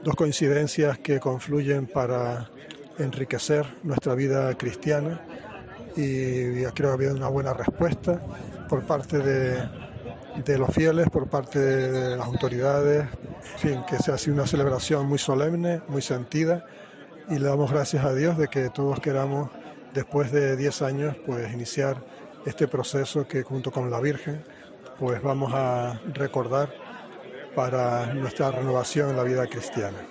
Dos coincidencias que confluyen para enriquecer nuestra vida cristiana y creo que ha habido una buena respuesta por parte de los fieles, por parte de las autoridades, en fin, que se ha sido una celebración muy solemne, muy sentida, y le damos gracias a Dios de que todos queramos, después de 10 años, pues iniciar este proceso que junto con la Virgen pues vamos a recordar para nuestra renovación en la vida cristiana.